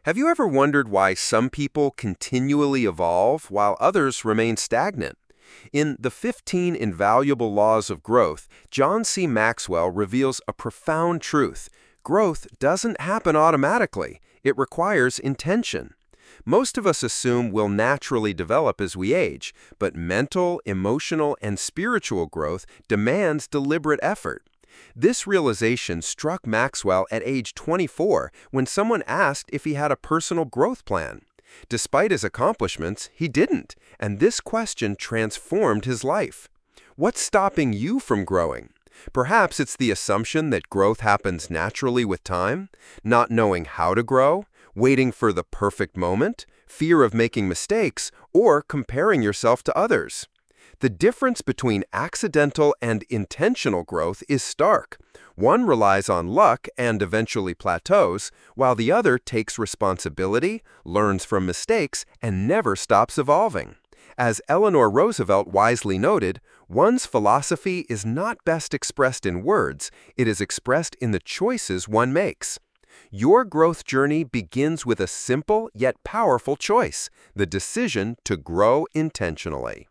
Have you ever wondered why some people continually evolve while others remain stagnant? In The 15 Invaluable Laws of Growth, John C. Maxwell reveals a profound truth. Growth doesn't happen automatically. It requires intention. Most of us assume we'll naturally develop as we age, but mental, emotional, and spiritual growth demands deliberate effort. This realization struck Maxwell at age 24 when someone asked if he had a personal growth plan. Despite his accomplishments, he didn't, and this question transformed his life. What's stopping you from growing? Perhaps it's the assumption that growth happens naturally with time, not knowing how to grow, waiting for the perfect moment, fear of making mistakes, or comparing yourself to others. The difference between accidental and intentional growth is stark. One relies on luck and eventually plateaus, while the other takes responsibility, learns from mistakes, and never stops evolving. As Eleanor Roosevelt wisely noted, one's philosophy is not best expressed in words, it is expressed in the choices one makes. Your growth journey begins with a simple yet powerful choice, the decision to grow intentionally.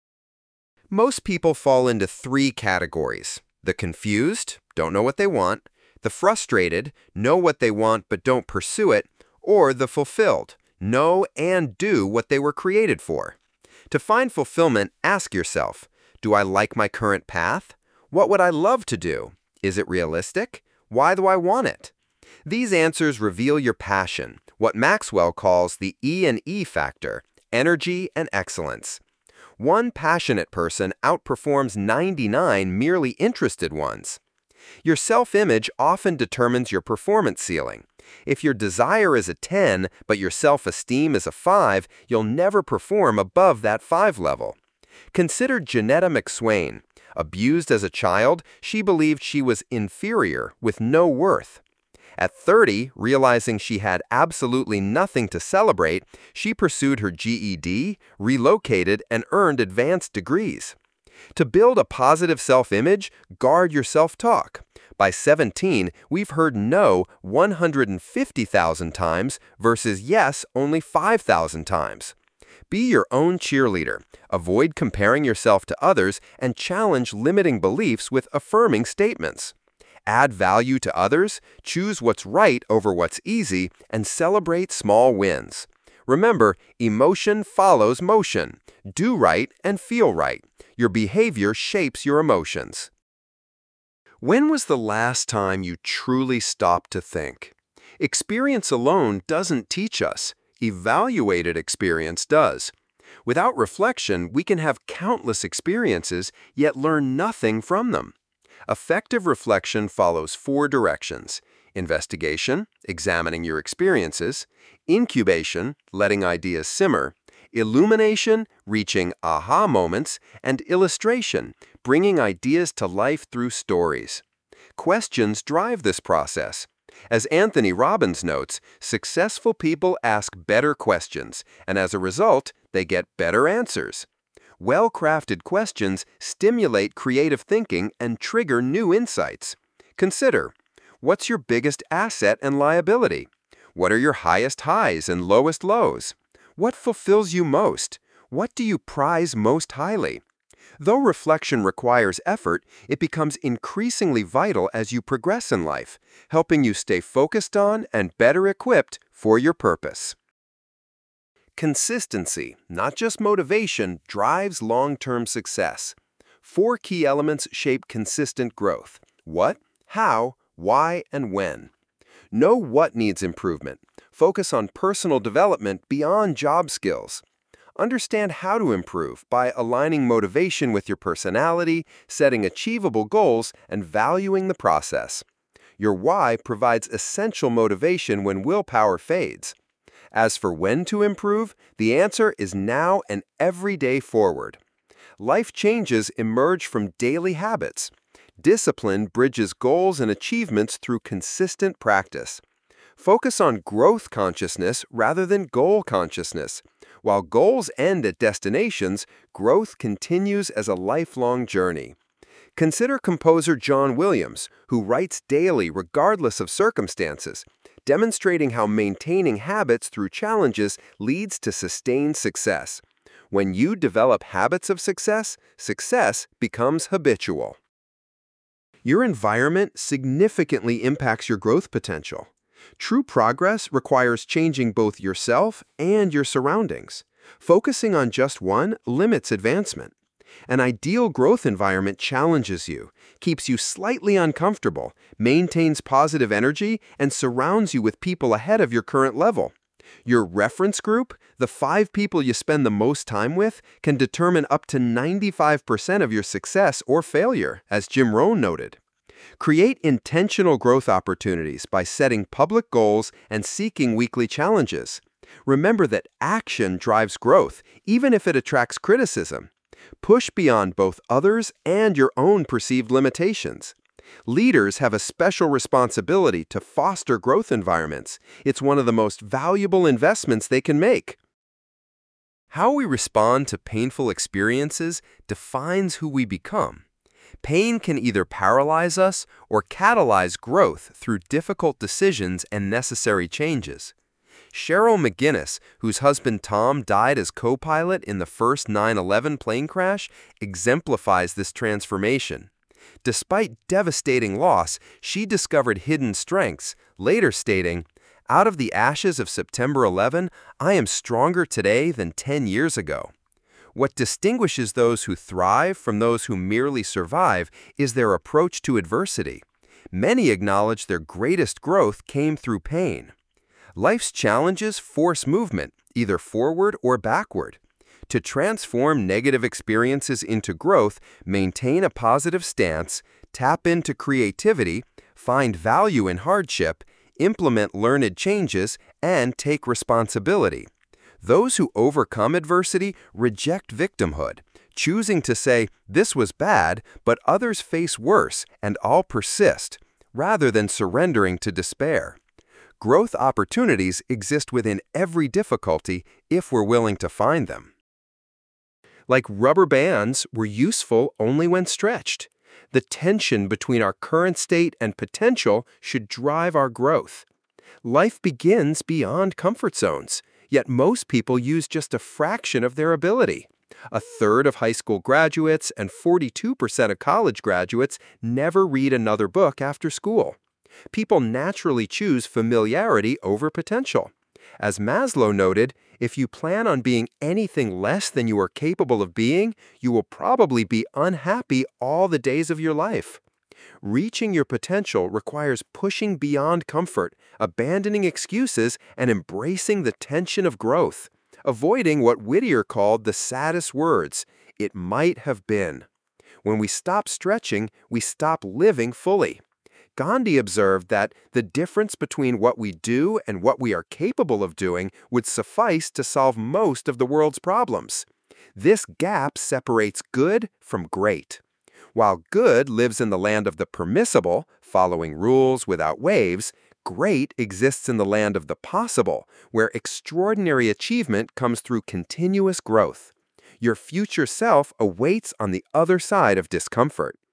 Most people fall into three categories: the confused, don't know what they want; the frustrated, know what they want but don't pursue it; or the fulfilled, know and do what they were created for. To find fulfillment, ask yourself, do I like my current path? What would I love to do? Is it realistic? Why do I want it? These answers reveal your passion, what Maxwell calls the E&E factor, energy and excellence. One passionate person outperforms 99 merely interested ones. Your self-image often determines your performance ceiling. If your desire is a 10, but your self-esteem is a 5, you'll never perform above that 5 level. Consider Janetta McSwain. Abused as a child, she believed she was inferior, with no worth. At 30, realizing she had absolutely nothing to celebrate, she pursued her GED, relocated, and earned advanced degrees. To build a positive self-image, guard your self-talk. By 17, we've heard no 150,000 times versus yes only 5,000 times. Be your own cheerleader. Avoid comparing yourself to others and challenge limiting beliefs with affirming statements. Add value to others, choose what's right over what's easy, and celebrate small wins. Remember, emotion follows motion. Do right and feel right. Your behavior shapes your emotions. When was the last time you truly stopped to think? Experience alone doesn't teach us. Evaluated experience does. Without reflection, we can have countless experiences, yet learn nothing from them. Effective reflection follows 4 directions: investigation, examining your experiences; incubation, letting ideas simmer; illumination, reaching aha moments; and illustration, bringing ideas to life through stories. Questions drive this process. As Anthony Robbins notes, successful people ask better questions, and as a result, they get better answers. Well-crafted questions stimulate creative thinking and trigger new insights. Consider, what's your biggest asset and liability? What are your highest highs and lowest lows? What fulfills you most? What do you prize most highly? Though reflection requires effort, it becomes increasingly vital as you progress in life, helping you stay focused on and better equipped for your purpose. Consistency, not just motivation, drives long-term success. 4 key elements shape consistent growth: what, how, why, and when. Know what needs improvement. Focus on personal development beyond job skills. Understand how to improve by aligning motivation with your personality, setting achievable goals, and valuing the process. Your why provides essential motivation when willpower fades. As for when to improve, the answer is now and every day forward. Life changes emerge from daily habits. Discipline bridges goals and achievements through consistent practice. Focus on growth consciousness rather than goal consciousness. While goals end at destinations, growth continues as a lifelong journey. Consider composer John Williams, who writes daily regardless of circumstances. demonstrating how maintaining habits through challenges leads to sustained success. When you develop habits of success, success becomes habitual. Your environment significantly impacts your growth potential. True progress requires changing both yourself and your surroundings. Focusing on just one limits advancement. An ideal growth environment challenges you, keeps you slightly uncomfortable, maintains positive energy, and surrounds you with people ahead of your current level. Your reference group, the 5 people you spend the most time with, can determine up to 95% of your success or failure, as Jim Rohn noted. Create intentional growth opportunities by setting public goals and seeking weekly challenges. Remember that action drives growth, even if it attracts criticism. Push beyond both others and your own perceived limitations. Leaders have a special responsibility to foster growth environments. It's one of the most valuable investments they can make. How we respond to painful experiences defines who we become. Pain can either paralyze us or catalyze growth through difficult decisions and necessary changes. Cheryl McGinnis, whose husband Tom died as co-pilot in the first 9/11 plane crash, exemplifies this transformation. Despite devastating loss, she discovered hidden strengths, later stating, "Out of the ashes of September 11, I am stronger today than 10 years ago." What distinguishes those who thrive from those who merely survive is their approach to adversity. Many acknowledge their greatest growth came through pain. Life's challenges force movement, either forward or backward. To transform negative experiences into growth, maintain a positive stance, tap into creativity, find value in hardship, implement learned changes, and take responsibility. Those who overcome adversity reject victimhood, choosing to say, "This was bad, but others face worse, and I'll persist," rather than surrendering to despair. Growth opportunities exist within every difficulty if we're willing to find them. Like rubber bands, we're useful only when stretched. The tension between our current state and potential should drive our growth. Life begins beyond comfort zones, yet most people use just a fraction of their ability. A third of high school graduates and 42% of college graduates never read another book after school. People naturally choose familiarity over potential. As Maslow noted, if you plan on being anything less than you are capable of being, you will probably be unhappy all the days of your life. Reaching your potential requires pushing beyond comfort, abandoning excuses, and embracing the tension of growth, avoiding what Whittier called the saddest words, "It might have been." When we stop stretching, we stop living fully. Gandhi observed that the difference between what we do and what we are capable of doing would suffice to solve most of the world's problems. This gap separates good from great. While good lives in the land of the permissible, following rules without waves, great exists in the land of the possible, where extraordinary achievement comes through continuous growth. Your future self awaits on the other side of discomfort.